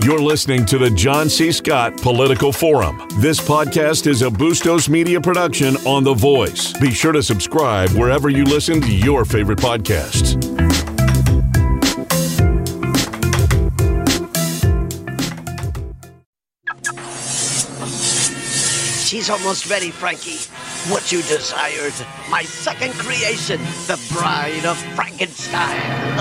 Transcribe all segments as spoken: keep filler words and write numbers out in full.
You're listening to the John C. Scott Political Forum. This podcast is a Bustos Media production on The Voice. Be sure to subscribe wherever you listen to your favorite podcasts. She's almost ready, Frankie. What you desired. My second creation, the Bride of Frankenstein.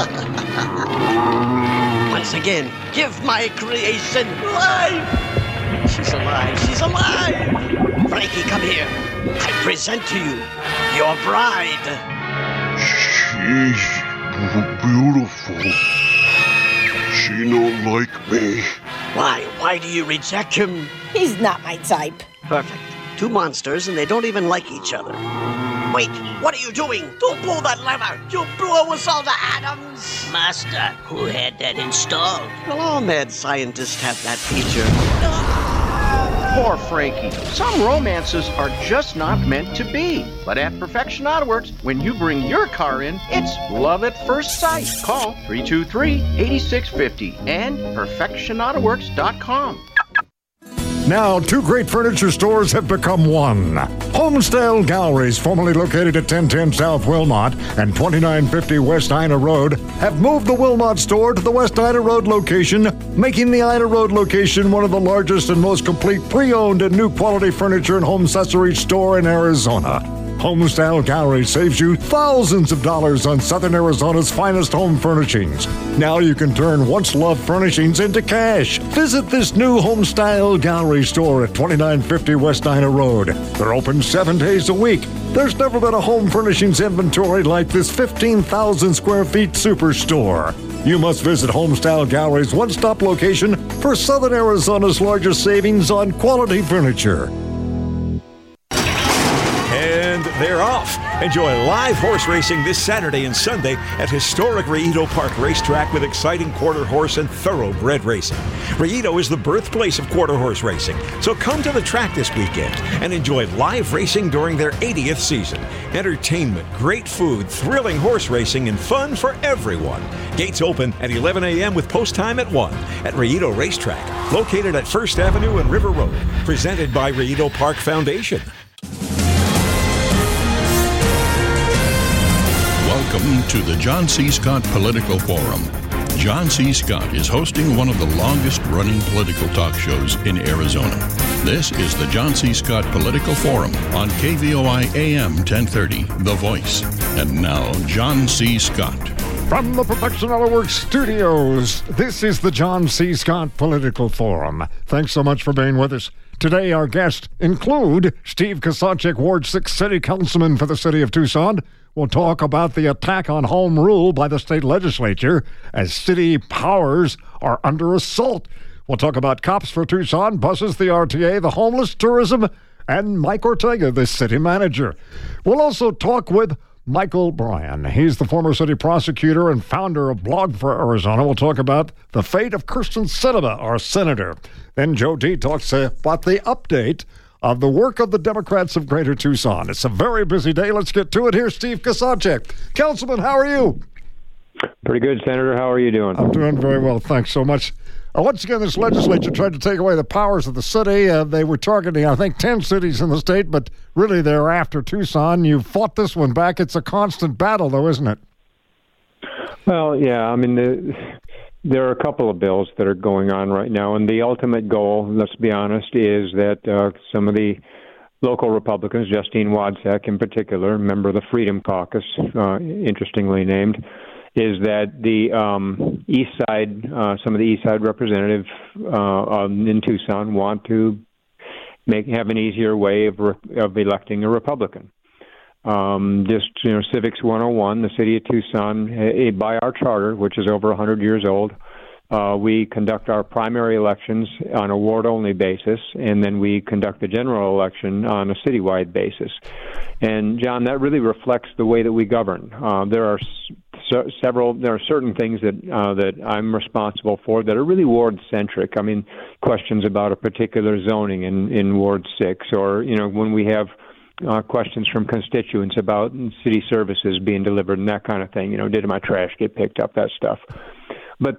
Once again, give my creation life. She's alive. She's alive. Frankie, come here. I present to you your bride. She's beautiful. She don't like me. Why? Why do you reject him? He's not my type. Perfect. Two monsters, and they don't even like each other. Wait, what are you doing? Don't pull that lever. You'll blow us all to atoms. Master, who had that installed? Well, all mad scientists have that feature. Poor Frankie. Some romances are just not meant to be. But at Perfection Auto Works, when you bring your car in, it's love at first sight. Call three two three, eight six five zero and perfection auto works dot com. Now, two great furniture stores have become one. Homestyle Galleries, formerly located at ten ten South Wilmot and twenty-nine fifty West Ina Road, have moved the Wilmot store to the West Ina Road location, making the Ina Road location one of the largest and most complete pre-owned and new quality furniture and home accessories store in Arizona. Homestyle Gallery saves you thousands of dollars on Southern Arizona's finest home furnishings. Now you can turn once-loved furnishings into cash. Visit this new Homestyle Gallery store at twenty-nine fifty West Ina Road. They're open seven days a week. There's never been a home furnishings inventory like this fifteen thousand square feet superstore. You must visit Homestyle Gallery's one-stop location for Southern Arizona's largest savings on quality furniture. And they're off. Enjoy live horse racing this Saturday and Sunday at historic Rayito Park Racetrack with exciting quarter horse and thoroughbred racing. Rayito is the birthplace of quarter horse racing, so come to the track this weekend and enjoy live racing during their eightieth season. Entertainment, great food, thrilling horse racing, and fun for everyone. Gates open at eleven a.m. with post time at one at Rayito Racetrack, located at First Avenue and River Road. Presented by Rayito Park Foundation. Welcome to the John C. Scott Political Forum. John C. Scott is hosting one of the longest-running political talk shows in Arizona. This is the John C. Scott Political Forum on K V O I A M ten thirty, The Voice. And now, John C. Scott. From the Perfection Auto Works studios, this is the John C. Scott Political Forum. Thanks so much for being with us. Today, our guests include Steve Ksachik, Ward six City Councilman for the City of Tucson. We'll talk about the attack on home rule by the state legislature as city powers are under assault. We'll talk about cops for Tucson, buses, the R T A, the homeless, tourism, and Mike Ortega, the city manager. We'll also talk with Michael Bryan. He's the former city prosecutor and founder of Blog for Arizona. We'll talk about the fate of Kyrsten Sinema, our senator. Then Joe D talks about the update of the work of the Democrats of Greater Tucson. It's a very busy day. Let's get to it. Here's Steve Ksachik. Councilman, how are you? Pretty good, Senator. How are you doing? I'm doing very well. Thanks so much. Uh, once again, this legislature tried to take away the powers of the city. Uh, they were targeting, I think, ten cities in the state, but really they're after Tucson. You fought this one back. It's a constant battle, though, isn't it? Well, yeah. I mean, the, there are a couple of bills that are going on right now, and the ultimate goal, let's be honest, is that uh, some of the local Republicans, Justine Wadzak in particular, member of the Freedom Caucus, uh, interestingly named, is that the um, East Side, uh, some of the East Side representatives uh, in Tucson want to make have an easier way of re- of electing a Republican. Um, just, you know, Civics one oh one, the city of Tucson, uh, by our charter, which is over one hundred years old, uh, we conduct our primary elections on a ward-only basis, and then we conduct the general election on a citywide basis. And, John, that really reflects the way that we govern. Uh, there are s- several, there are certain things that uh, that I'm responsible for that are really ward-centric. I mean, questions about a particular zoning in, in Ward six, or, you know, when we have Uh, questions from constituents about city services being delivered and that kind of thing. You know, did my trash get picked up, that stuff. But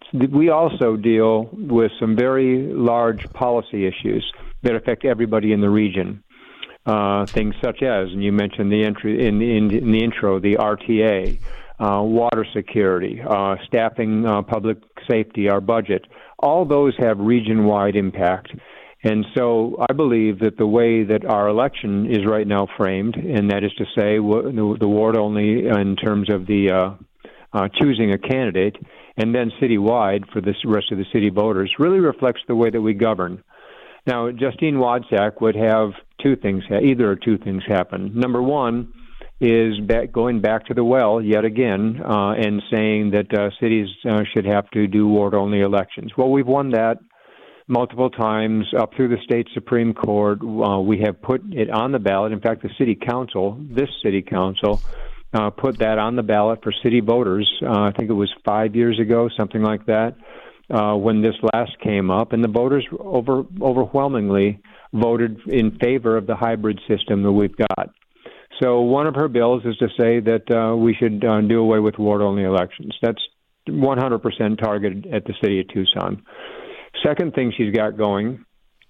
we also deal with some very large policy issues that affect everybody in the region. Uh, things such as, and you mentioned the entry in the, in, in the intro, the R T A, uh, water security, uh, staffing, uh, public safety, our budget. All those have region-wide impact. And so I believe that the way that our election is right now framed, and that is to say the, the ward only in terms of the uh, uh, choosing a candidate, and then citywide for the rest of the city voters, really reflects the way that we govern. Now, Justine Wadzak would have two things, either or two things happen. Number one is back, going back to the well yet again uh, and saying that uh, cities uh, should have to do ward-only elections. Well, we've won that multiple times up through the state Supreme Court. Uh, we have put it on the ballot. In fact, the city council, this city council, uh, put that on the ballot for city voters. Uh, I think it was five years ago, something like that, uh, when this last came up. And the voters over, overwhelmingly voted in favor of the hybrid system that we've got. So one of her bills is to say that uh, we should uh, do away with ward-only elections. That's one hundred percent targeted at the city of Tucson. Second thing she's got going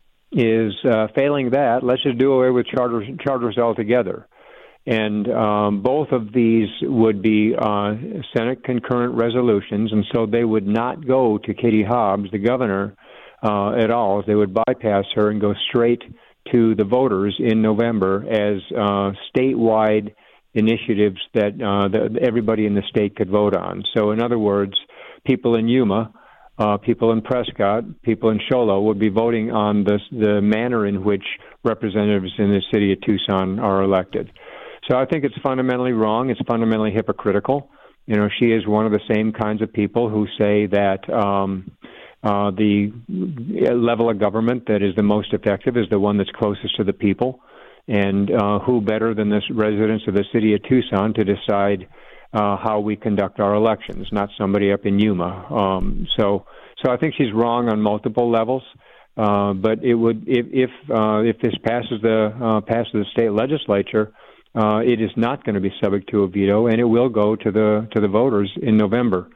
is, uh, failing that, let's just do away with charters, charters altogether. And um, both of these would be uh, Senate concurrent resolutions, and so they would not go to Katie Hobbs, the governor, uh, at all. They would bypass her and go straight to the voters in November as uh, statewide initiatives that, uh, that everybody in the state could vote on. So in other words, people in Yuma, uh, people in Prescott, people in Show Low would be voting on the, the manner in which representatives in the city of Tucson are elected. So I think it's fundamentally wrong. It's fundamentally hypocritical. You know, she is one of the same kinds of people who say that um, Uh, the level of government that is the most effective is the one that's closest to the people. And uh, who better than the residents of the city of Tucson to decide uh, how we conduct our elections, not somebody up in Yuma. Um, so so I think she's wrong on multiple levels. Uh, but it would, if if, uh, if this passes the uh, passes the state legislature, uh, it is not going to be subject to a veto, and it will go to the to the voters in November.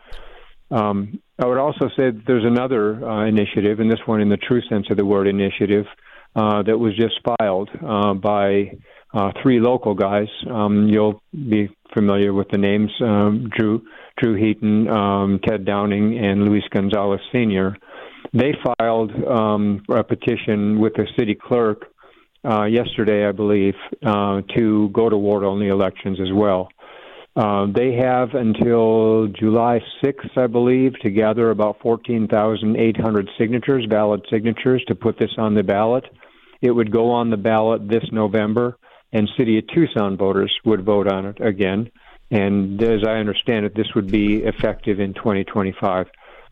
Um, I would also say that there's another uh, initiative, and this one in the true sense of the word initiative, uh, that was just filed uh, by uh, three local guys. Um, you'll be familiar with the names, um, Drew Drew Heaton, um, Ted Downing, and Luis Gonzalez Senior They filed um, a petition with the city clerk uh, yesterday, I believe, uh, to go to ward-only elections as well. Uh, they have until July sixth, I believe, to gather about fourteen thousand eight hundred signatures, valid signatures, to put this on the ballot. It would go on the ballot this November, and City of Tucson voters would vote on it again. And as I understand it, this would be effective in twenty twenty-five.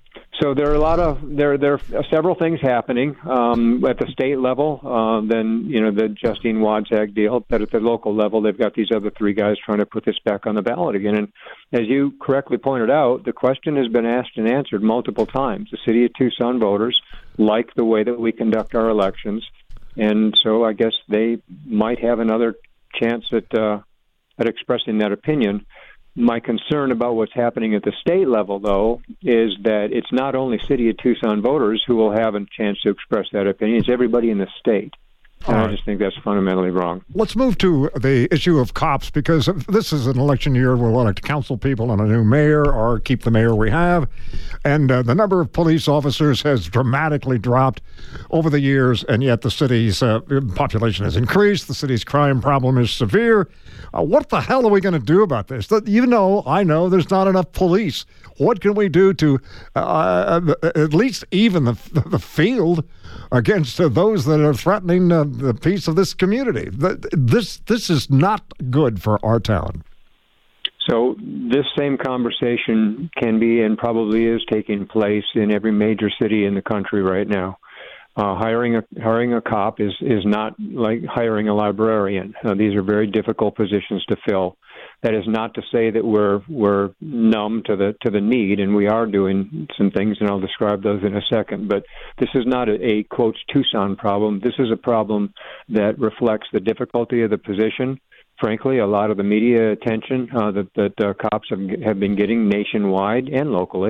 So there are a lot of there there are several things happening um, at the state level. Uh, then you know the Justine Wadzak deal, but at the local level, they've got these other three guys trying to put this back on the ballot again. And as you correctly pointed out, the question has been asked and answered multiple times. The City of Tucson voters like the way that we conduct our elections, and so I guess they might have another chance at uh, at expressing that opinion. My concern about what's happening at the state level, though, is that it's not only City of Tucson voters who will have a chance to express that opinion, it's everybody in the state. And right. I just think that's fundamentally wrong. Let's move to the issue of cops, because this is an election year where we'll elect council people and a new mayor or keep the mayor we have. And uh, the number of police officers has dramatically dropped over the years, and yet the city's uh, population has increased. The city's crime problem is severe. Uh, what the hell are we going to do about this? You know, I know there's not enough police. What can we do to uh, at least even the, the field against uh, those that are threatening uh, the peace of this community? This this is not good for our town. So this same conversation can be and probably is taking place in every major city in the country right now. Uh, hiring a hiring a cop is, is not like hiring a librarian. Uh, these are very difficult positions to fill. That is not to say that we're we're numb to the to the need, and we are doing some things, and I'll describe those in a second. But this is not a, a quote Tucson problem. This is a problem that reflects the difficulty of the position. Frankly, a lot of the media attention uh, that that uh, cops have have been getting nationwide and locally.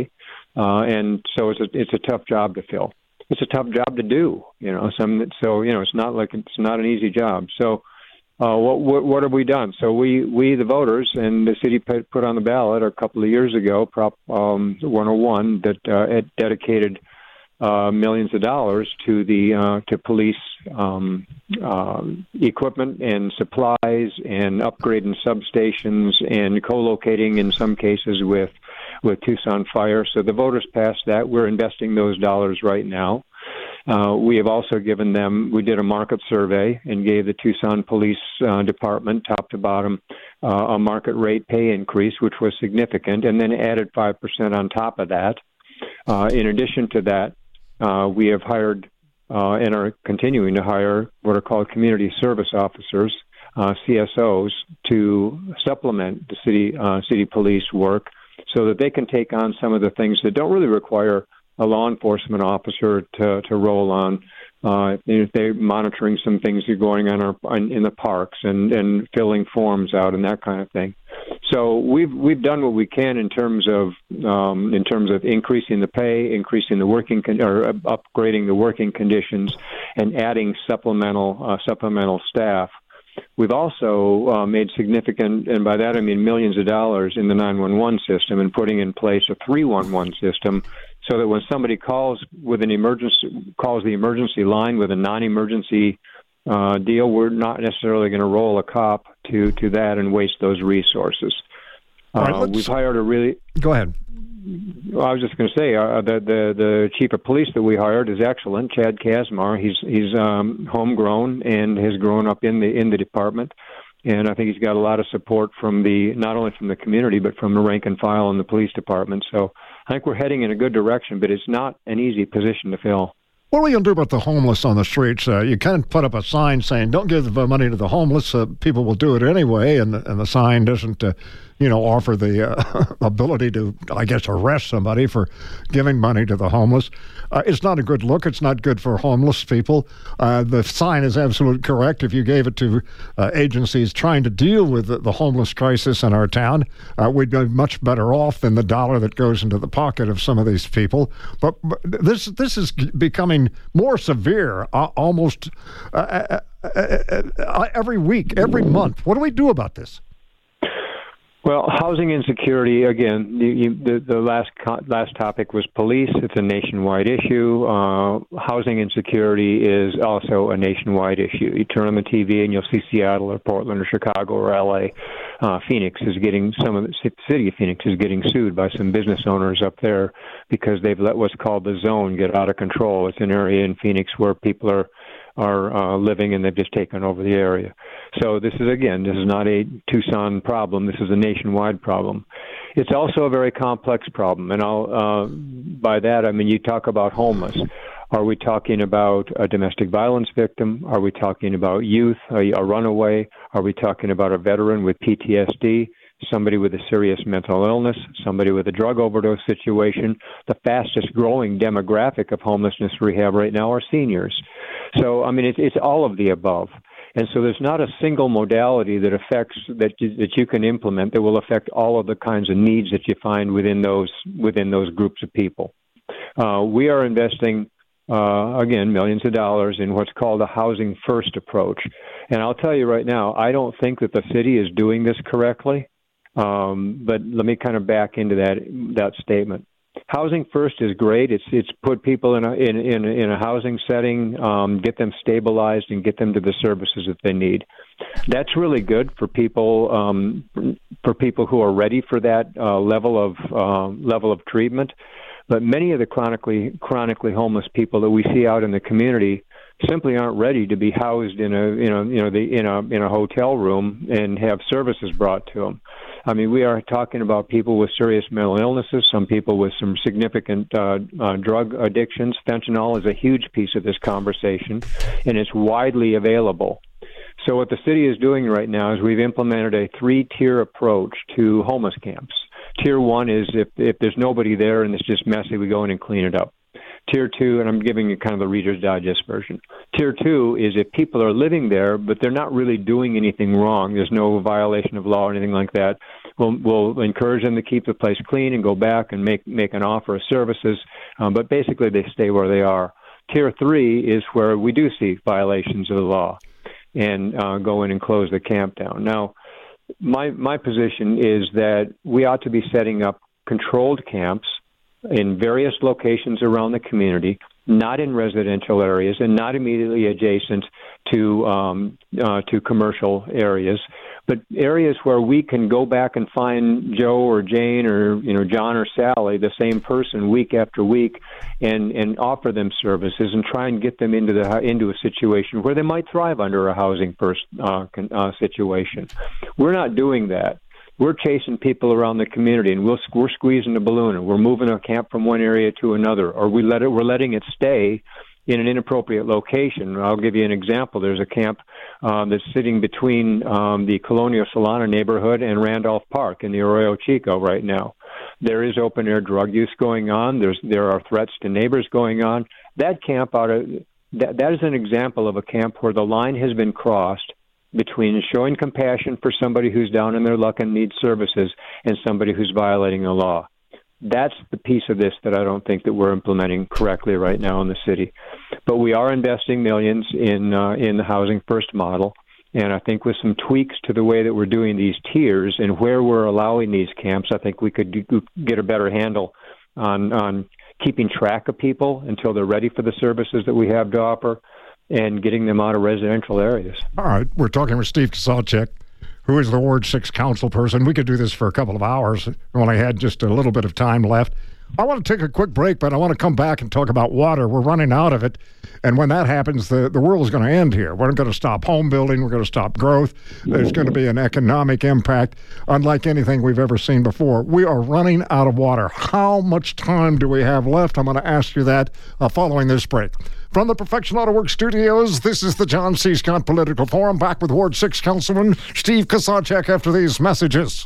uh, and so it's a it's a tough job to fill. It's a tough job to do, you know. Some so you know it's not like it's not an easy job. So. Uh, what, what what have we done? So we, we the voters and the city put, put on the ballot a couple of years ago, Prop um, one oh one, that uh, it dedicated uh, millions of dollars to the uh, to police um, uh, equipment and supplies and upgrading substations and co-locating in some cases with with Tucson Fire. So the voters passed that. We're investing those dollars right now. Uh, we have also given them, we did a market survey and gave the Tucson Police uh, Department, top to bottom, uh, a market rate pay increase, which was significant, and then added five percent on top of that. Uh, in addition to that, uh, we have hired uh, and are continuing to hire what are called community service officers, uh, C S Os, to supplement the city uh, city police work so that they can take on some of the things that don't really require a law enforcement officer to, to roll on. Uh, if they're monitoring some things that are going on our, in the parks and, and filling forms out and that kind of thing. So we've we've done what we can in terms of um, in terms of increasing the pay, increasing the working con- or upgrading the working conditions, and adding supplemental uh, supplemental staff. We've also uh, made significant, and by that I mean millions of dollars, in the nine one one system and putting in place a three one one system, so that when somebody calls with an emergency, calls the emergency line with a non-emergency uh, deal, we're not necessarily going to roll a cop to, to that and waste those resources. Uh, right, we've hired a really... Go ahead. Well, I was just going to say uh, the, the the chief of police that we hired is excellent, Chad Kazmar. He's he's um, homegrown and has grown up in the in the department, and I think he's got a lot of support from the not only from the community but from the rank and file in the police department. So I think we're heading in a good direction, but it's not an easy position to fill. What are we going to do about the homeless on the streets? Uh, you can't put up a sign saying, don't give the money to the homeless. Uh, people will do it anyway, and the, and the sign doesn't, uh, you know, offer the uh, ability to, I guess, arrest somebody for giving money to the homeless. Uh, it's not a good look. It's not good for homeless people. Uh, the sign is absolutely correct. If you gave it to uh, agencies trying to deal with the, the homeless crisis in our town, uh, we'd be much better off than the dollar that goes into the pocket of some of these people. But, but this this is becoming more severe uh, almost uh, uh, uh, uh, every week, every month. What do we do about this? Well, housing insecurity, again, you, you, the, the last last topic was police. It's a nationwide issue. Uh, housing insecurity is also a nationwide issue. You turn on the T V and you'll see Seattle or Portland or Chicago or L A. Uh, Phoenix is getting, some of the city of Phoenix is getting sued by some business owners up there because they've let what's called the zone get out of control. It's an area in Phoenix where people are are uh, living, and they've just taken over the area. So this is, again, this is not a Tucson problem. This is a nationwide problem. It's also a very complex problem, and I'll, uh, by that I mean you talk about homeless. Are we talking about a domestic violence victim? Are we talking about youth, a, a runaway? Are we talking about a veteran with P T S D? Somebody with a serious mental illness, somebody with a drug overdose situation? The fastest growing demographic of homelessness we have right now are seniors. So, I mean, it's, it's all of the above. And so there's not a single modality that affects, that you, that you can implement that will affect all of the kinds of needs that you find within those, within those groups of people. Uh, we are investing, uh, again, millions of dollars in what's called a housing first approach. And I'll tell you right now, I don't think that the city is doing this correctly. Um, but let me kind of back into that that statement. Housing first is great. It's it's put people in a in in, in a housing setting, um, get them stabilized, and get them to the services that they need. That's really good for people um, for people who are ready for that uh, level of uh, level of treatment. But many of the chronically chronically homeless people that we see out in the community simply aren't ready to be housed in a you know you know the in a in a hotel room and have services brought to them. I mean, we are talking about people with serious mental illnesses, some people with some significant uh, uh, drug addictions. Fentanyl is a huge piece of this conversation, and it's widely available. So what the city is doing right now is we've implemented a three-tier approach to homeless camps. Tier one is if, if there's nobody there and it's just messy, we go in and clean it up. Tier two, and I'm giving you kind of the Reader's Digest version. Tier two is if people are living there, but they're not really doing anything wrong. There's no violation of law or anything like that. we'll, we'll encourage them to keep the place clean and go back and make, make an offer of services. Um, but basically, they stay where they are. Tier three is where we do see violations of the law and uh, go in and close the camp down. Now, my my position is that we ought to be setting up controlled camps in various locations around the community, not in residential areas and not immediately adjacent to um, uh, to commercial areas, but areas where we can go back and find Joe or Jane or you know John or Sally, the same person, week after week, and, and offer them services and try and get them into the into a situation where they might thrive under a housing first uh, uh, situation. We're not doing that. We're chasing people around the community, and we'll, we're squeezing the balloon, and we're moving a camp from one area to another, or we let it, we're letting it stay in an inappropriate location. I'll give you an example. There's a camp um, that's sitting between um, the Colonial Solana neighborhood and Randolph Park in the Arroyo Chico right now. There is open-air drug use going on. There's there are threats to neighbors going on. That camp out of that, that is an example of a camp where the line has been crossed between showing compassion for somebody who's down in their luck and needs services and somebody who's violating the law. That's the piece of this that I don't think that we're implementing correctly right now in the city. But we are investing millions in uh, in the Housing First model, and I think with some tweaks to the way that we're doing these tiers and where we're allowing these camps, I think we could do, get a better handle on, on keeping track of people until they're ready for the services that we have to offer, and getting them out of residential areas. All right, we're talking with Steve Ksachek, who is the Ward six council person. We could do this for a couple of hours. We only had just a little bit of time left. I want to take a quick break, but I want to come back and talk about water. We're running out of it, and when that happens, the, the world is going to end here. We're going to stop home building. We're going to stop growth. There's going to be an economic impact unlike anything we've ever seen before. We are running out of water. How much time do we have left? I'm going to ask you that uh, following this break. From the Perfection Auto Works studios, this is the John C. Scott Political Forum. Back with Ward six Councilman Steve Ksachek after these messages.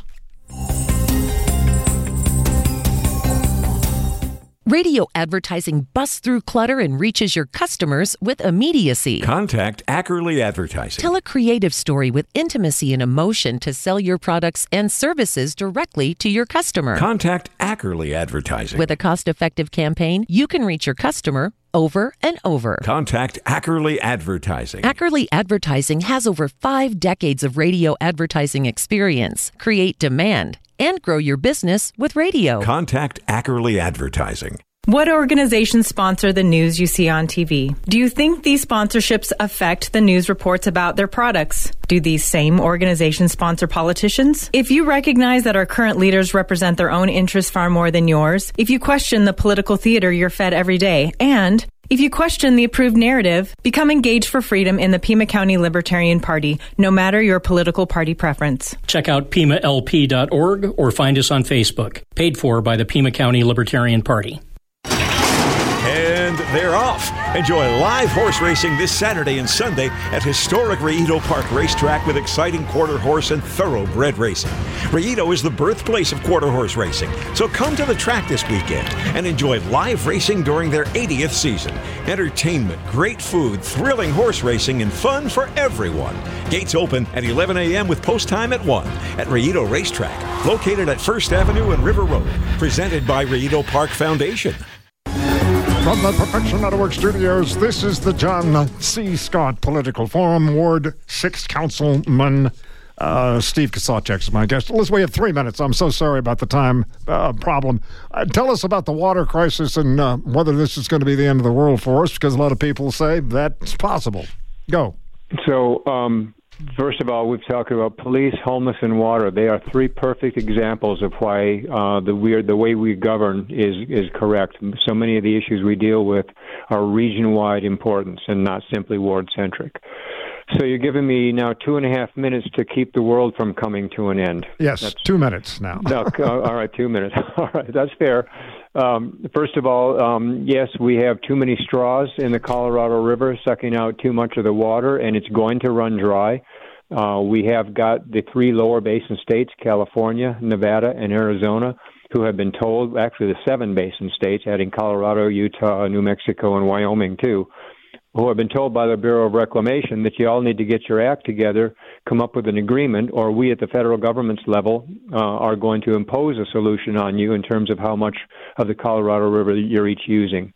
Radio advertising busts through clutter and reaches your customers with immediacy. Contact Ackerley Advertising. Tell a creative story with intimacy and emotion to sell your products and services directly to your customer. Contact Ackerley Advertising. With a cost-effective campaign, you can reach your customer over and over. Contact Ackerley Advertising. Ackerley Advertising has over five decades of radio advertising experience. Create demand and grow your business with radio. Contact Ackerley Advertising. What organizations sponsor the news you see on T V? Do you think these sponsorships affect the news reports about their products? Do these same organizations sponsor politicians? If you recognize that our current leaders represent their own interests far more than yours, if you question the political theater you're fed every day, and if you question the approved narrative, become engaged for freedom in the Pima County Libertarian Party, no matter your political party preference. Check out pima l p dot org or find us on Facebook. Paid for by the Pima County Libertarian Party. And they're off. Enjoy live horse racing this Saturday and Sunday at historic Rayito Park Racetrack with exciting quarter horse and thoroughbred racing. Rayito is the birthplace of quarter horse racing, so come to the track this weekend and enjoy live racing during their eightieth season. Entertainment, great food, thrilling horse racing, and fun for everyone. Gates open at eleven a.m. with post time at one at Rayito Racetrack, located at First Avenue and River Road. Presented by Rayito Park Foundation. From the Perfection Auto Works studios, this is the John C. Scott Political Forum. Ward six Councilman uh, Steve Ksachek is my guest. Listen, we have three minutes. I'm so sorry about the time uh, problem. Uh, tell us about the water crisis and uh, whether this is going to be the end of the world for us, because a lot of people say that's possible. Go. So, um, first of all, we've talked about police, homeless, and water. They are three perfect examples of why uh, the weird, the way we govern is is correct. So many of the issues we deal with are region-wide importance and not simply ward-centric. So you're giving me now two and a half minutes to keep the world from coming to an end. Yes, that's, two minutes now. no, all right, two minutes. All right, that's fair. Um, first of all, um, yes, we have too many straws in the Colorado River, sucking out too much of the water, and it's going to run dry. Uh, we have got the three lower basin states, California, Nevada, and Arizona, who have been told, actually the seven basin states, adding Colorado, Utah, New Mexico, and Wyoming, too. who have been told by the Bureau of Reclamation that you all need to get your act together, come up with an agreement, or we at the federal government's level uh, are going to impose a solution on you in terms of how much of the Colorado River you're each using.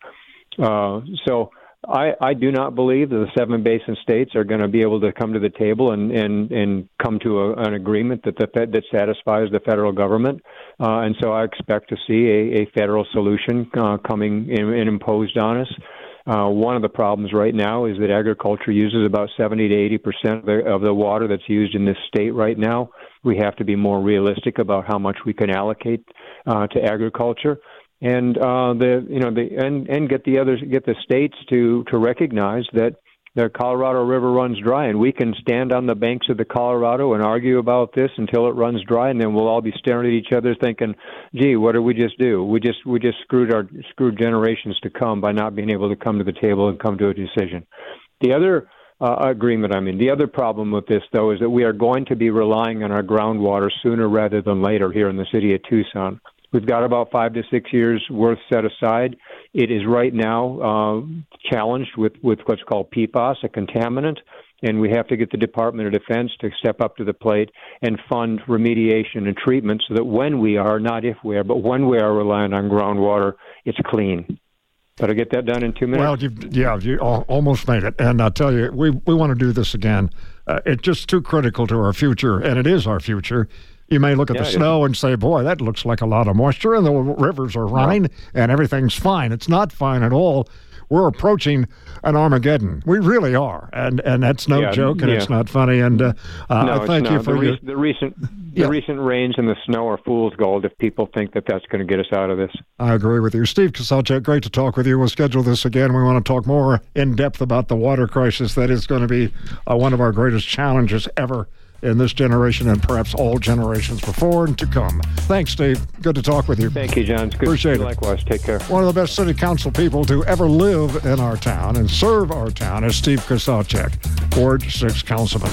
Uh, so I, I do not believe that the seven basin states are going to be able to come to the table and, and, and come to a, an agreement that the Fed, that satisfies the federal government. Uh, and so I expect to see a, a federal solution uh, coming in, and imposed on us. Uh, one of the problems right now is that agriculture uses about seventy to eighty percent of the, of the water that's used in this state right now. We have to be more realistic about how much we can allocate uh, to agriculture, and uh, the you know the and, and get the others get the states to, to recognize that the Colorado River runs dry, and we can stand on the banks of the Colorado and argue about this until it runs dry, and then we'll all be staring at each other thinking, gee, what did we just do? We just we just screwed our screwed generations to come by not being able to come to the table and come to a decision. The other uh, agreement, I mean, the other problem with this, though, is that we are going to be relying on our groundwater sooner rather than later here in the city of Tucson. We've got about five to six years worth set aside. It is right now uh, challenged with, with what's called P FAS, a contaminant, and we have to get the Department of Defense to step up to the plate and fund remediation and treatment so that when we are, not if we are, but when we are relying on groundwater, it's clean. Did I get that done in two minutes? Well, you've, yeah, you almost made it. And I'll tell you, we, we want to do this again. Uh, it's just too critical to our future, and it is our future. You may look at yeah, the snow and say, boy, that looks like a lot of moisture, and the rivers are running, and everything's fine. It's not fine at all. We're approaching an Armageddon. We really are, and and that's no yeah, joke, and yeah. it's not funny. And uh, uh, no, I thank you for the, your... re- the recent the yeah. recent rains and the snow are fool's gold if people think that that's going to get us out of this. I agree with you. Steve Ksowczak, great to talk with you. We'll schedule this again. We want to talk more in depth about the water crisis. That is going to be uh, one of our greatest challenges ever in this generation and perhaps all generations before and to come. Thanks, Steve. Good to talk with you. Thank you, John. It's good Appreciate to see you. it. Likewise. Take care. One of the best city council people to ever live in our town and serve our town is Steve Ksowczak, Ward six councilman.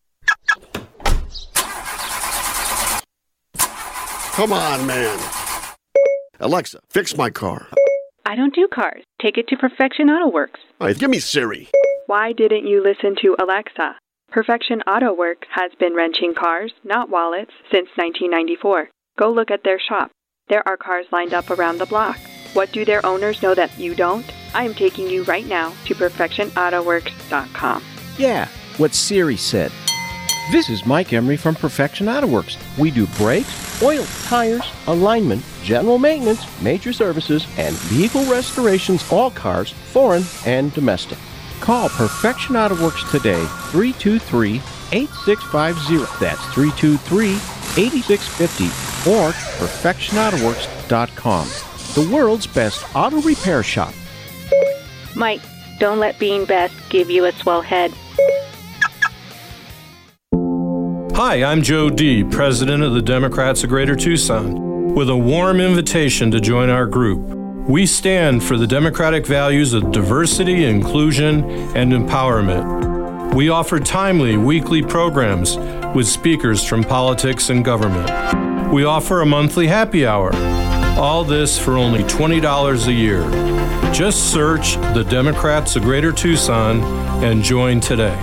Come on, man. Alexa, fix my car. I don't do cars. Take it to Perfection Auto Works. All right, give me Siri. Why didn't you listen to Alexa? Perfection Auto Work has been wrenching cars, not wallets, since nineteen ninety-four. Go look at their shop. There are cars lined up around the block. What do their owners know that you don't? I am taking you right now to perfection auto works dot com. Yeah, what Siri said. This is Mike Emery from Perfection Auto Works. We do brakes, oil, tires, alignment, general maintenance, major services, and vehicle restorations, all cars, foreign and domestic. Call Perfection Auto Works today, three two three, eight six five zero. That's three two three, eight six five zero or perfection auto works dot com. The world's best auto repair shop. Mike, don't let being best give you a swell head. Hi, I'm Joe D., President of the Democrats of Greater Tucson, with a warm invitation to join our group. We stand for the democratic values of diversity, inclusion, and empowerment. We offer timely weekly programs with speakers from politics and government. We offer a monthly happy hour. All this for only twenty dollars a year. Just search the Democrats of Greater Tucson and join today.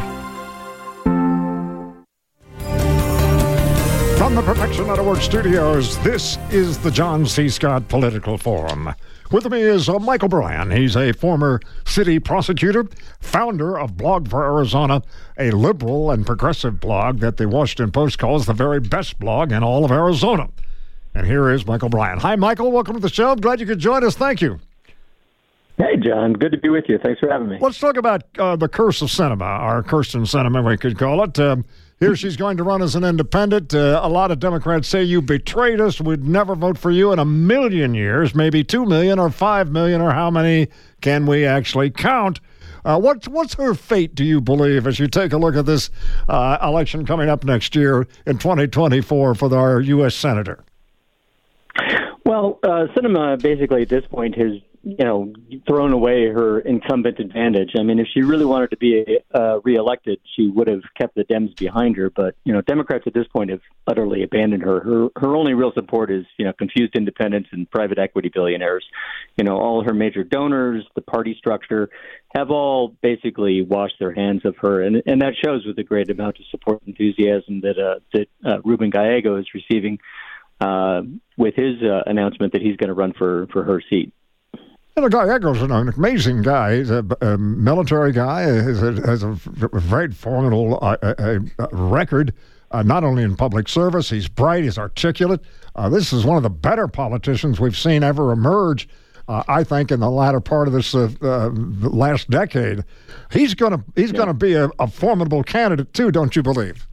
From the Perfection Auto Works studios, this is the John C. Scott Political Forum. With me is uh, Michael Bryan. He's a former city prosecutor, founder of Blog for Arizona, a liberal and progressive blog that the Washington Post calls the very best blog in all of Arizona. And here is Michael Bryan. Hi, Michael. Welcome to the show. I'm glad you could join us. Thank you. Hey, John. Good to be with you. Thanks for having me. Let's talk about uh, the curse of Sinema, or Kyrsten Sinema, we could call it. Um, Here she's going to run as an independent. Uh, a lot of Democrats say you betrayed us. We'd never vote for you in a million years, maybe two million or five million, or how many can we actually count? Uh, what's, what's her fate, do you believe, as you take a look at this uh, election coming up next year in twenty twenty-four for our U S Senator? Well, uh, Sinema basically at this point has you know, thrown away her incumbent advantage. I mean, if she really wanted to be uh, reelected, she would have kept the Dems behind her. But, you know, Democrats at this point have utterly abandoned her. Her her only real support is, you know, confused independents and private equity billionaires. You know, all her major donors, the party structure, have all basically washed their hands of her. And, and that shows with the great amount of support and enthusiasm that, uh, that uh, Ruben Gallego is receiving Uh, with his uh, announcement that he's going to run for, for her seat. And Gallego's an amazing guy. He's a, a military guy. He has a very formidable uh, a, a record, uh, not only in public service. He's bright. He's articulate. Uh, this is one of the better politicians we've seen ever emerge, uh, I think, in the latter part of this uh, uh, last decade. He's going to he's yeah. going to be a, a formidable candidate, too, don't you believe?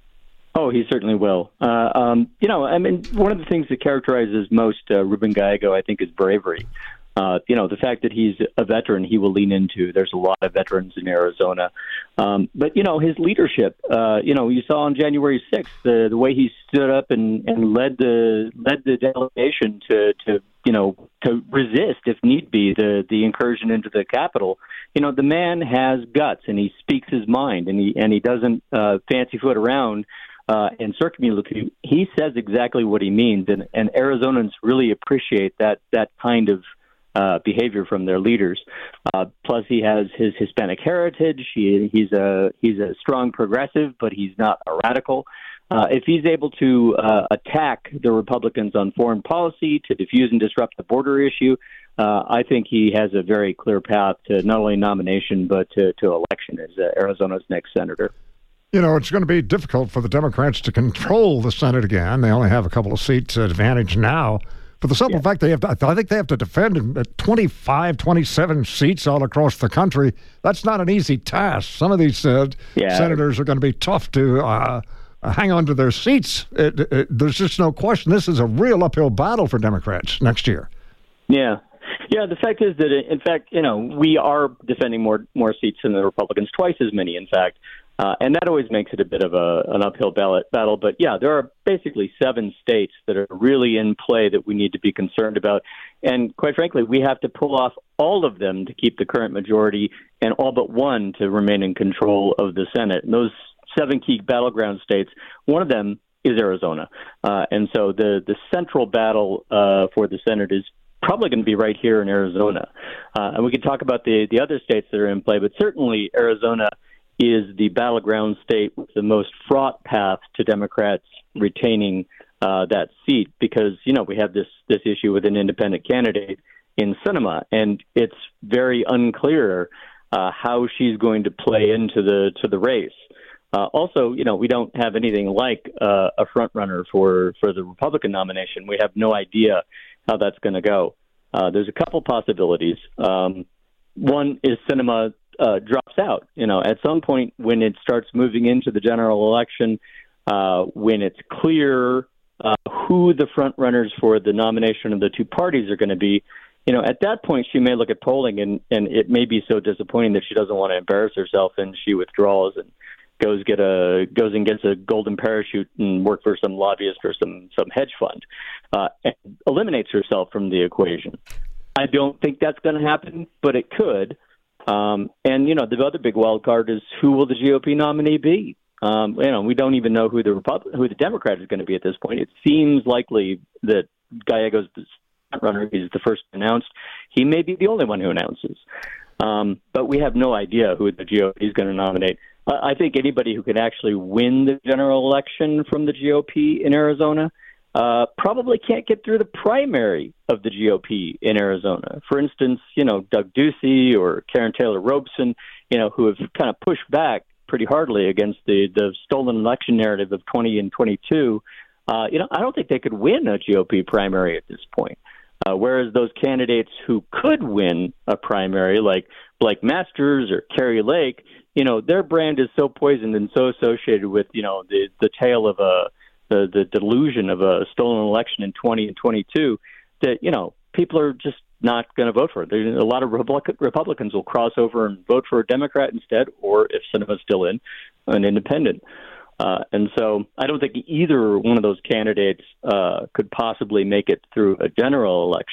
Oh, he certainly will. Uh, um, you know, I mean, one of the things that characterizes most uh, Ruben Gallego, I think, is bravery. Uh, you know, the fact that he's a veteran, he will lean into. There's a lot of veterans in Arizona. Um, but, you know, his leadership, uh, you know, you saw on January sixth, the, the way he stood up and, and led the led the delegation to, to, you know, to resist, if need be, the, the incursion into the Capitol. You know, the man has guts, and he speaks his mind, and he, and he doesn't uh, fancy foot around. Uh, and circumlocution, he says exactly what he means, and, and Arizonans really appreciate that that kind of uh, behavior from their leaders. Uh, plus, he has his Hispanic heritage. He, he's a he's a strong progressive, but he's not a radical. Uh, if he's able to uh, attack the Republicans on foreign policy, to diffuse and disrupt the border issue, uh, I think he has a very clear path to not only nomination but to, to election as uh, Arizona's next senator. You know, it's going to be difficult for the Democrats to control the Senate again. They only have a couple of seats advantage now. For the simple yeah. fact they have to, I think they have to defend twenty-five, twenty-seven seats all across the country. That's not an easy task. Some of these uh, yeah. senators are going to be tough to uh, hang on to their seats. It, it, there's just no question. This is a real uphill battle for Democrats next year. Yeah. Yeah, the fact is that, in fact, you know, we are defending more more seats than the Republicans, twice as many, in fact. Uh, and that always makes it a bit of a, an uphill ballot battle. But, yeah, there are basically seven states that are really in play that we need to be concerned about. And, quite frankly, we have to pull off all of them to keep the current majority and all but one to remain in control of the Senate. And those seven key battleground states, one of them is Arizona. Uh, and so the, the central battle uh, for the Senate is probably going to be right here in Arizona. Uh, and we can talk about the, the other states that are in play, but certainly Arizona is the battleground state with the most fraught path to Democrats retaining uh, that seat because, you know, we have this, this issue with an independent candidate in Sinema, and it's very unclear uh, how she's going to play into the to the race. Uh, also, you know, we don't have anything like uh, a front runner for, for the Republican nomination. We have no idea how that's going to go. Uh, there's a couple possibilities. Um, one is Sinema uh, drops out. You know, at some point when it starts moving into the general election, uh, when it's clear uh, who the front runners for the nomination of the two parties are going to be, you know, at that point she may look at polling and, and it may be so disappointing that she doesn't want to embarrass herself and she withdraws and goes get a goes and gets a golden parachute and work for some lobbyist or some some hedge fund, uh, and eliminates herself from the equation. I don't think that's going to happen, but it could. Um, and you know, the other big wild card is who will the G O P nominee be? Um, you know, we don't even know who the Republic, who the Democrat is going to be at this point. It seems likely that Gallego's the runner. He's the first announced. He may be the only one who announces, um, but we have no idea who the G O P is going to nominate. I think anybody who can actually win the general election from the G O P in Arizona uh, probably can't get through the primary of the G O P in Arizona. For instance, you know, Doug Ducey or Karen Taylor Robeson, you know, who have kind of pushed back pretty hardly against the, the stolen election narrative of twenty and twenty-two. Uh, you know, I don't think they could win a G O P primary at this point. Uh, whereas those candidates who could win a primary, like Blake Masters or Carrie Lake, you know, their brand is so poisoned and so associated with, you know, the the tale of a the, the delusion of a stolen election in twenty and twenty-two that, you know, people are just not going to vote for it. There's a lot of Republic, Republicans will cross over and vote for a Democrat instead, or if Sinema's still in, an independent. Uh, and so I don't think either one of those candidates uh, could possibly make it through a general election.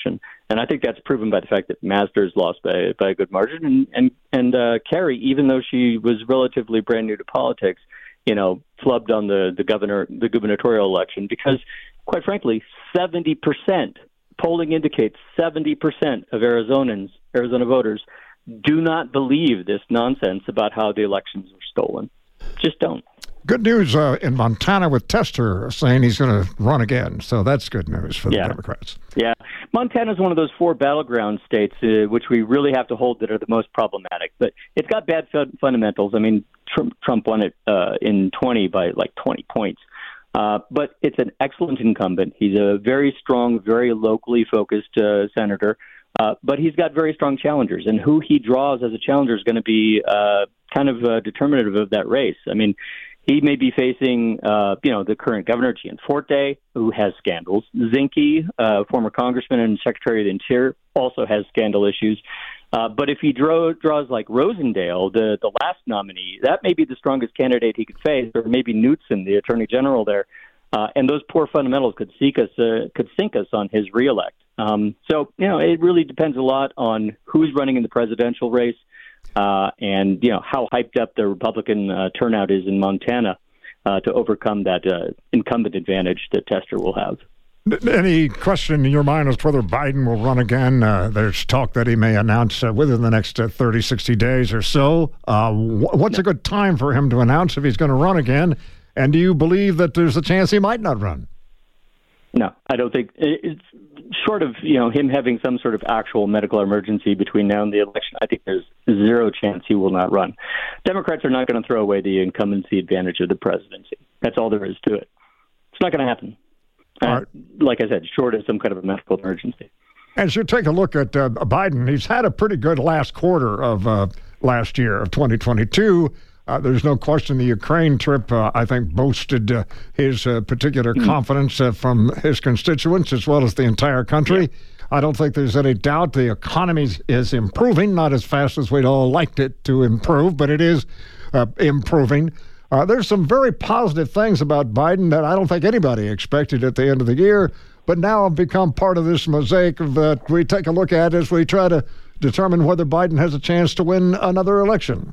And I think that's proven by the fact that Masters lost by, by a good margin. And, and, and uh, Kerry, even though she was relatively brand new to politics, you know, flubbed on the, the governor, the gubernatorial election because, quite frankly, seventy percent polling indicates seventy percent of Arizonans, Arizona voters, do not believe this nonsense about how the elections were stolen. Just don't. Good news uh, in Montana with Tester saying he's going to run again. So that's good news for the yeah. Democrats. Yeah. Montana is one of those four battleground states uh, which we really have to hold that are the most problematic. But it's got bad fun- fundamentals. I mean, Trump, Trump won it uh, in twenty by like twenty points. Uh, but it's an excellent incumbent. He's a very strong, very locally focused uh, senator. Uh, but he's got very strong challengers. And who he draws as a challenger is going to be uh, kind of uh, determinative of that race. I mean, he may be facing, uh, you know, the current governor, Gianforte, who has scandals. Zinke, uh, former congressman and secretary of the Interior, also has scandal issues. Uh, but if he draw, draws like Rosendale, the, the last nominee, that may be the strongest candidate he could face, or maybe Knudsen, the attorney general there. Uh, and those poor fundamentals could sink us, uh, could sink us on his reelect. Um, so, you know, it really depends a lot on who's running in the presidential race. Uh, and, you know, how hyped up the Republican uh, turnout is in Montana uh, to overcome that uh, incumbent advantage that Tester will have. Any question in your mind as to whether Biden will run again? Uh, there's talk that he may announce uh, within the next uh, thirty, sixty days or so. Uh, wh- what's no. a good time for him to announce if he's going to run again? And do you believe that there's a chance he might not run? No, I don't think it's short of, you know, him having some sort of actual medical emergency between now and the election. I think there's zero chance he will not run. Democrats are not going to throw away the incumbency advantage of the presidency. That's all there is to it. It's not going to happen. Uh, like I said, short of some kind of a medical emergency. As you take a look at uh, Biden, he's had a pretty good last quarter of uh, last year, of twenty twenty-two. Uh, there's no question the Ukraine trip, uh, I think, boosted uh, his uh, particular mm-hmm. confidence uh, from his constituents as well as the entire country. Yeah. I don't think there's any doubt the economy is improving, not as fast as we'd all liked it to improve, but it is uh, improving. Uh, there's some very positive things about Biden that I don't think anybody expected at the end of the year, but now have become part of this mosaic of, that we take a look at as we try to determine whether Biden has a chance to win another election.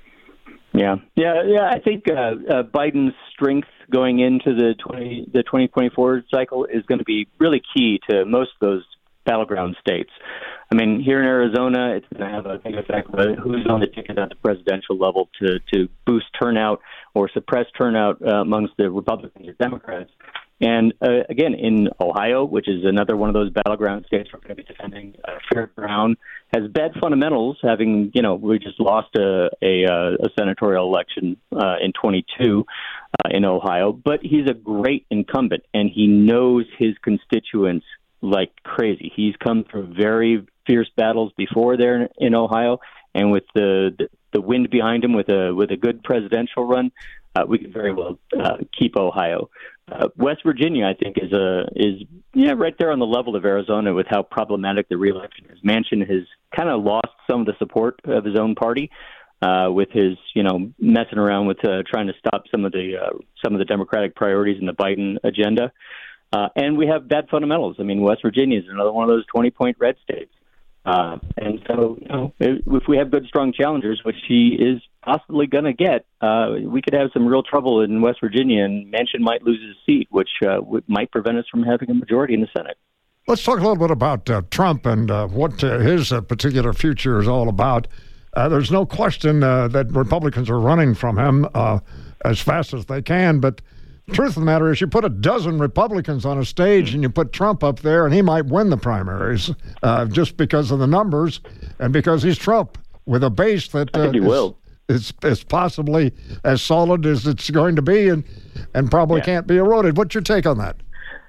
Yeah, yeah, yeah. I think uh, uh, Biden's strength going into the twenty the twenty twenty-four cycle is going to be really key to most of those battleground states. I mean, here in Arizona, it's going to have a big effect on who's on the ticket at the presidential level to to boost turnout or suppress turnout uh, amongst the Republicans or Democrats. And uh, again, in Ohio, which is another one of those battleground states we're going to be defending, uh, Sherrod Brown has bad fundamentals, having, you know, we just lost a, a, a senatorial election uh, in twenty-two uh, in Ohio, but he's a great incumbent, and he knows his constituents like crazy. He's come through very fierce battles before there in Ohio, and with the, the, the wind behind him with a with a good presidential run, uh, we could very well uh, keep Ohio. Uh, West Virginia, I think, is a is yeah right there on the level of Arizona with how problematic the reelection is. Manchin has kind of lost some of the support of his own party uh, with his you know messing around with uh, trying to stop some of the uh, some of the Democratic priorities in the Biden agenda, uh, and we have bad fundamentals. I mean, West Virginia is another one of those twenty-point red states. Uh, and so, you know, if we have good, strong challengers, which he is possibly going to get, uh, we could have some real trouble in West Virginia, and Manchin might lose his seat, which uh, w- might prevent us from having a majority in the Senate. Let's talk a little bit about uh, Trump and uh, what uh, his uh, particular future is all about. Uh, there's no question uh, that Republicans are running from him uh, as fast as they can, but the truth of the matter is you put a dozen Republicans on a stage and you put Trump up there and he might win the primaries uh, just because of the numbers and because he's Trump with a base that uh, I think he is, will. Is, is possibly as solid as it's going to be and, and probably yeah. can't be eroded. What's your take on that?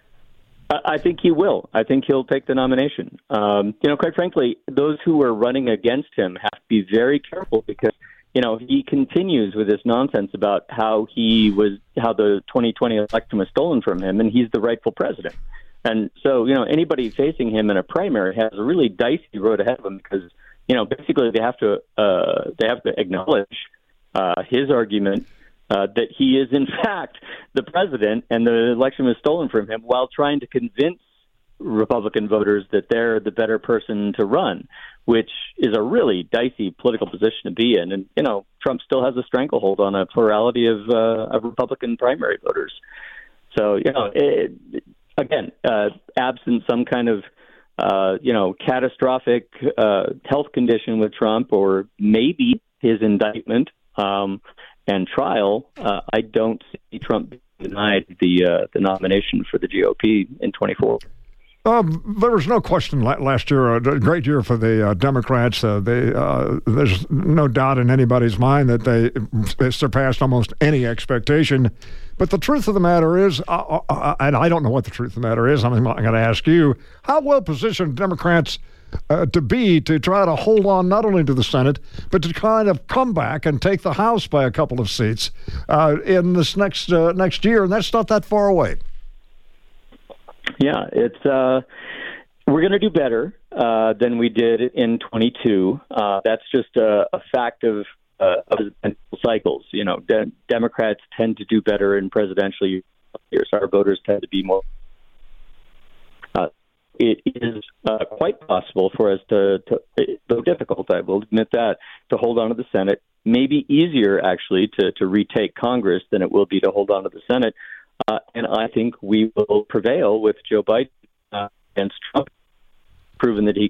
I think he will. I think he'll take the nomination. Um, you know, quite frankly, those who are running against him have to be very careful because you know, he continues with this nonsense about how he was, how the twenty twenty election was stolen from him, and he's the rightful president. And so, you know, anybody facing him in a primary has a really dicey road ahead of them because, you know, basically they have to uh, they have to acknowledge uh, his argument uh, that he is in fact the president and the election was stolen from him, while trying to convince Republican voters that they're the better person to run, which is a really dicey political position to be in. And, you know, Trump still has a stranglehold on a plurality of, uh, of Republican primary voters. So, you know, it, again, uh, absent some kind of, uh, you know, catastrophic uh, health condition with Trump, or maybe his indictment um, and trial, uh, I don't see Trump denied the uh, the nomination for the G O P in twenty-four. Um, there was no question last year, a great year for the uh, Democrats. Uh, they, uh, there's no doubt in anybody's mind that they, they surpassed almost any expectation. But the truth of the matter is, uh, uh, and I don't know what the truth of the matter is, I'm going to ask you, how well positioned Democrats uh, to be to try to hold on not only to the Senate, but to kind of come back and take the House by a couple of seats uh, in this next uh, next year, and that's not that far away. Yeah, it's uh, we're going to do better uh, than we did in twenty-two. Uh, that's just a, a fact of, uh, of cycles. You know, de- Democrats tend to do better in presidential years. Our voters tend to be more. Uh, it is uh, quite possible for us to, to, though difficult, I will admit that, to hold on to the Senate. Maybe easier, actually, to, to retake Congress than it will be to hold on to the Senate. Uh, and I think we will prevail with Joe Biden uh, against Trump, proven that he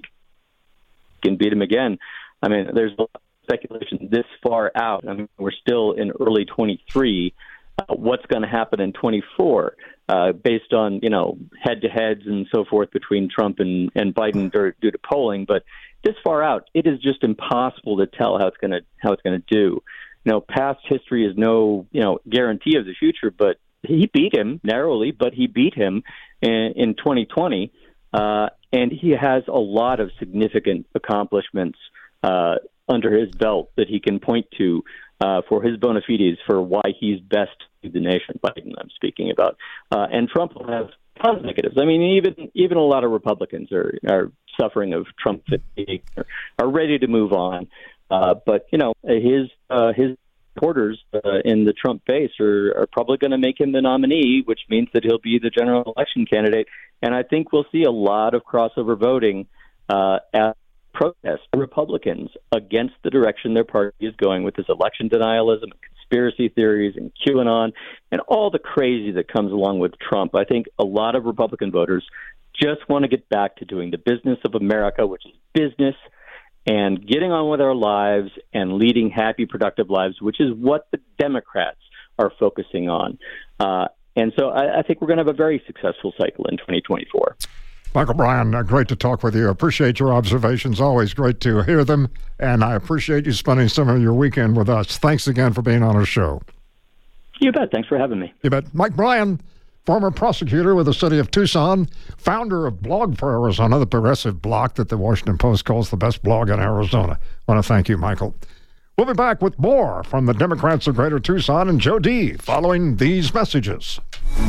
can beat him again. I mean, there's a lot of speculation this far out. I mean, we're still in early twenty-three. Uh, what's going to happen in twenty-four, uh, based on, you know, head-to-heads and so forth between Trump and, and Biden due to polling. But this far out, it is just impossible to tell how it's going to how it's going to do. You know, past history is no, you know, guarantee of the future, but he beat him narrowly, but he beat him in, in twenty twenty, uh, and he has a lot of significant accomplishments uh, under his belt that he can point to uh, for his bona fides for why he's best to the nation. Biden, I'm speaking about, uh, and Trump will have tons of negatives. I mean, even even a lot of Republicans are are suffering of Trump fatigue, are, are ready to move on, uh, but you know his uh, his. supporters uh, in the Trump base are, are probably going to make him the nominee, which means that he'll be the general election candidate. And I think we'll see a lot of crossover voting uh, at protest Republicans against the direction their party is going with this election denialism, and conspiracy theories, and QAnon, and all the crazy that comes along with Trump. I think a lot of Republican voters just want to get back to doing the business of America, which is business, and getting on with our lives and leading happy, productive lives, which is what the Democrats are focusing on. Uh, and so I, I think we're going to have a very successful cycle in twenty twenty-four. Michael Bryan, uh, great to talk with you. I appreciate your observations. Always great to hear them. And I appreciate you spending some of your weekend with us. Thanks again for being on our show. You bet. Thanks for having me. You bet. Mike Bryan, former prosecutor with the city of Tucson, founder of Blog for Arizona, the progressive blog that the Washington Post calls the best blog in Arizona. I want to thank you, Michael. We'll be back with more from the Democrats of Greater Tucson and Joe D. following these messages.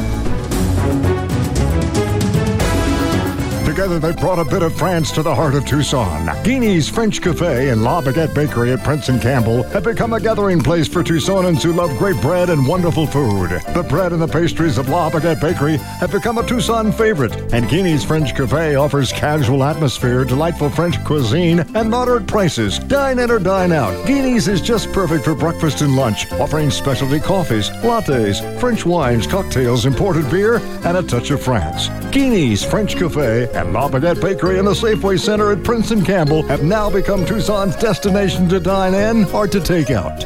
Together, they brought a bit of France to the heart of Tucson. Guinea's French Cafe and La Baguette Bakery at Prince and Campbell have become a gathering place for Tucsonans who love great bread and wonderful food. The bread and the pastries of La Baguette Bakery have become a Tucson favorite, and Guinea's French Cafe offers casual atmosphere, delightful French cuisine, and moderate prices. Dine in or dine out. Guinea's is just perfect for breakfast and lunch, offering specialty coffees, lattes, French wines, cocktails, imported beer, and a touch of France. Guinea's French Cafe and La Baguette Bakery in the Safeway Center at Prince and Campbell have now become Tucson's destination to dine in or to take out.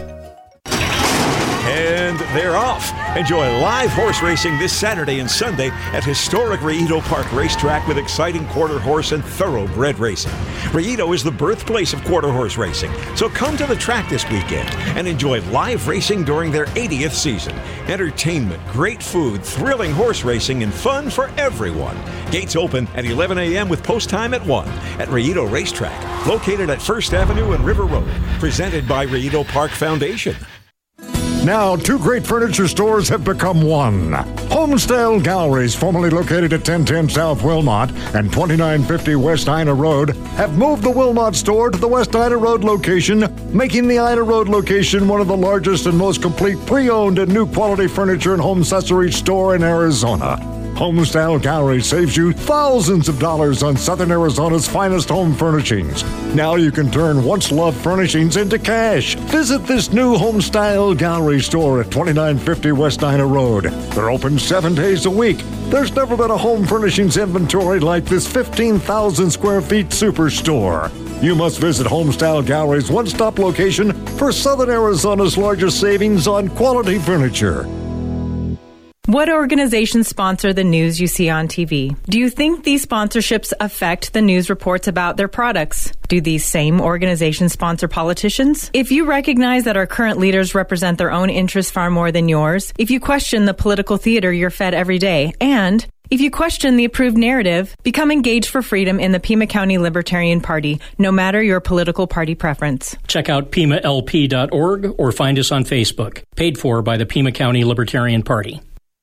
And they're off. Enjoy live horse racing this Saturday and Sunday at historic Rillito Park Racetrack with exciting quarter horse and thoroughbred racing. Rillito is the birthplace of quarter horse racing, so come to the track this weekend and enjoy live racing during their eightieth season. Entertainment, great food, thrilling horse racing, and fun for everyone. Gates open at eleven a.m. with post time at one at Rillito Racetrack, located at First Avenue and River Road. Presented by Rillito Park Foundation. Now, two great furniture stores have become one. Homestyle Galleries, formerly located at ten ten South Wilmot and twenty-nine fifty West Ina Road, have moved the Wilmot store to the West Ina Road location, making the Ina Road location one of the largest and most complete pre-owned and new quality furniture and home accessories store in Arizona. Homestyle Gallery saves you thousands of dollars on Southern Arizona's finest home furnishings. Now you can turn once-loved furnishings into cash. Visit this new Homestyle Gallery store at twenty-nine fifty West Ina Road. They're open seven days a week. There's never been a home furnishings inventory like this fifteen thousand square feet superstore. You must visit Homestyle Gallery's one-stop location for Southern Arizona's largest savings on quality furniture. What organizations sponsor the news you see on T V? Do you think these sponsorships affect the news reports about their products? Do these same organizations sponsor politicians? If you recognize that our current leaders represent their own interests far more than yours, if you question the political theater you're fed every day, and if you question the approved narrative, become engaged for freedom in the Pima County Libertarian Party, no matter your political party preference. Check out pima l p dot org or find us on Facebook. Paid for by the Pima County Libertarian Party.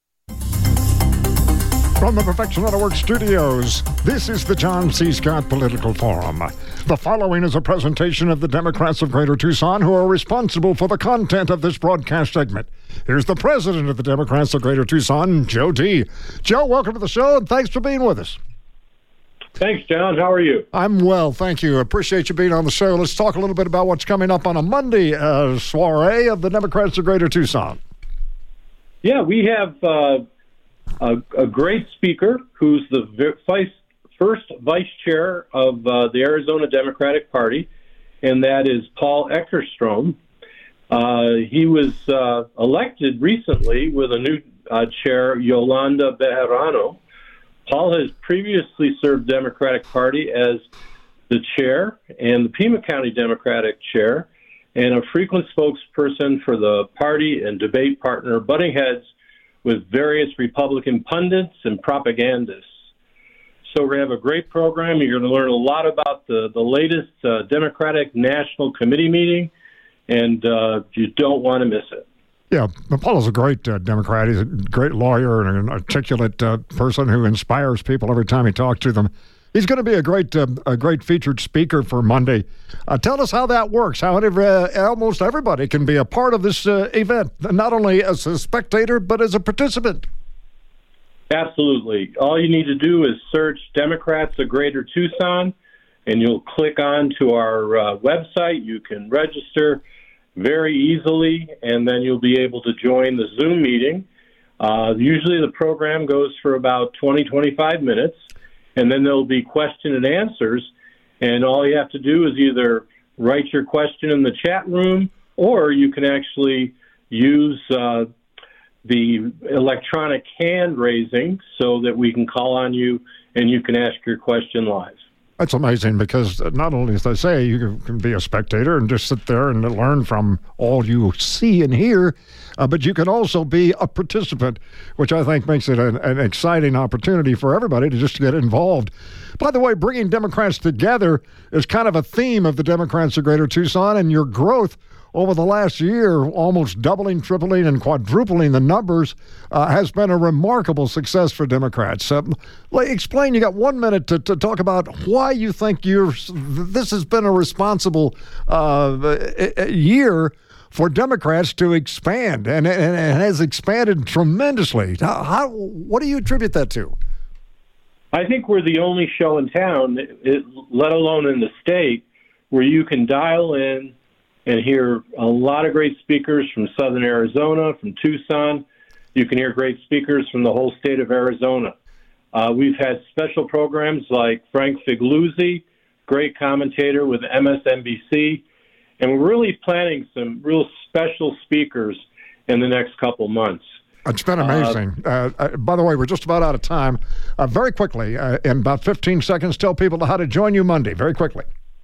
From the Perfection Auto Works studios, this is the John C. Scott Political Forum. The following is a presentation of the Democrats of Greater Tucson who are responsible for the content of this broadcast segment. Here's the president of the Democrats of Greater Tucson, Joe Dee. Joe, welcome to the show, and thanks for being with us. Thanks, John. How are you? I'm well, thank you. Appreciate you being on the show. Let's talk a little bit about what's coming up on a Monday uh, soiree of the Democrats of Greater Tucson. Yeah, we have... Uh, A, a great speaker who's the vice, first vice chair of uh, the Arizona Democratic Party, and that is Paul Eckerstrom. Uh, he was uh, elected recently with a new uh, chair, Yolanda Bejarano. Paul has previously served Democratic Party as the chair and the Pima County Democratic chair, and a frequent spokesperson for the party and debate partner butting heads with various Republican pundits and propagandists. So we're going to have a great program. You're going to learn a lot about the, the latest uh, Democratic National Committee meeting, and uh, you don't want to miss it. Yeah, Paul is a great uh, Democrat. He's a great lawyer and an articulate uh, person who inspires people every time he talks to them. He's going to be a great uh, a great featured speaker for Monday. Uh, tell us how that works, how uh, almost everybody can be a part of this uh, event, not only as a spectator, but as a participant. Absolutely. All you need to do is search Democrats of Greater Tucson, and you'll click on to our uh, website. You can register very easily, and then you'll be able to join the Zoom meeting. Uh, usually the program goes for about twenty, twenty-five minutes. And then there'll be question and answers, and all you have to do is either write your question in the chat room, or you can actually use uh, the electronic hand raising so that we can call on you and you can ask your question live. That's amazing because not only, as I say, you can be a spectator and just sit there and learn from all you see and hear, uh, but you can also be a participant, which I think makes it an, an exciting opportunity for everybody to just get involved. By the way, bringing Democrats together is kind of a theme of the Democrats of Greater Tucson, and your growth over the last year, almost doubling, tripling, and quadrupling the numbers, uh, has been a remarkable success for Democrats. Uh, explain, you got one minute to, to talk about why you think you're, this has been a responsible uh, year for Democrats to expand, and, and, and has expanded tremendously. How, how, what do you attribute that to? I think we're the only show in town, it, let alone in the state, where you can dial in and hear a lot of great speakers from Southern Arizona, from Tucson. You can hear great speakers from the whole state of Arizona. Uh, we've had special programs like Frank Figluzzi, great commentator with M S N B C, and we're really planning some real special speakers in the next couple months. It's been amazing. Uh, uh, by the way, we're just about out of time. Uh, very quickly, uh, in about fifteen seconds, tell people how to join you Monday. Very quickly.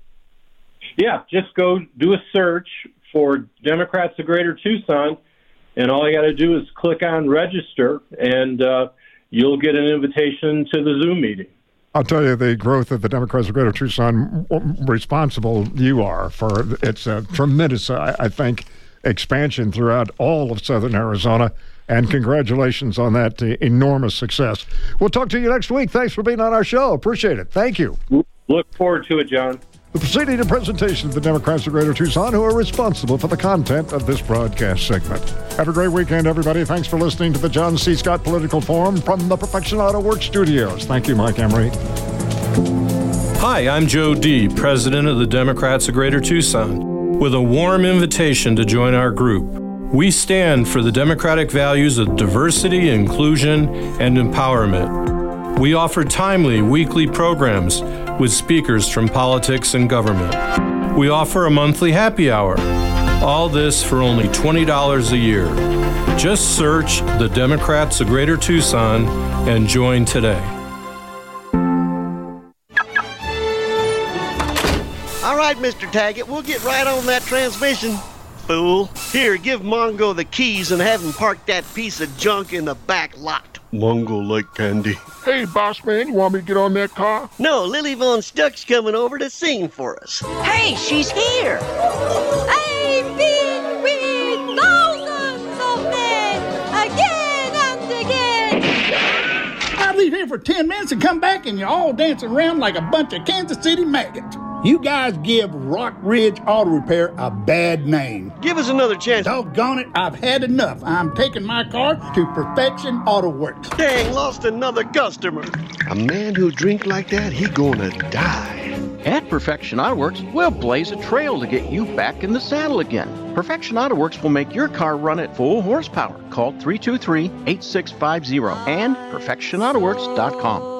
Yeah, just go do a search for Democrats of Greater Tucson, and all you got to do is click on register, and uh, you'll get an invitation to the Zoom meeting. I'll tell you, the growth of the Democrats of Greater Tucson, responsible you are for. It's a tremendous, I, I think, expansion throughout all of Southern Arizona, and congratulations on that uh, enormous success. We'll talk to you next week. Thanks for being on our show. Appreciate it. Thank you. Look forward to it, John. The proceeding and presentation of the Democrats of Greater Tucson, who are responsible for the content of this broadcast segment. Have a great weekend, everybody. Thanks for listening to the John C. Scott Political Forum from the Perfection Auto Works studios. Thank you, Mike Emery. Hi, I'm Joe D., President of the Democrats of Greater Tucson, with a warm invitation to join our group. We stand for the democratic values of diversity, inclusion, and empowerment. We offer timely weekly programs with speakers from politics and government. We offer a monthly happy hour. All this for only twenty dollars a year. Just search the Democrats of Greater Tucson and join today. All right, Mister Taggett, we'll get right on that transmission. Fool. Here, give Mongo the keys and have him park that piece of junk in the back lot. Mongo like candy. Hey, boss man, you want me to get on that car? No, Lily Von Stuck's coming over to sing for us. Hey, she's here. I've been with thousands of men again and again. I leave here for ten minutes and come back and you're all dancing around like a bunch of Kansas City maggots. You guys give Rock Ridge Auto Repair a bad name. Give us another chance. Doggone it, I've had enough. I'm taking my car to Perfection Auto Works. Dang, lost another customer. A man who drink like that, he gonna die. At Perfection Auto Works, we'll blaze a trail to get you back in the saddle again. Perfection Auto Works will make your car run at full horsepower. Call three two three, eight six five zero and perfection auto works dot com.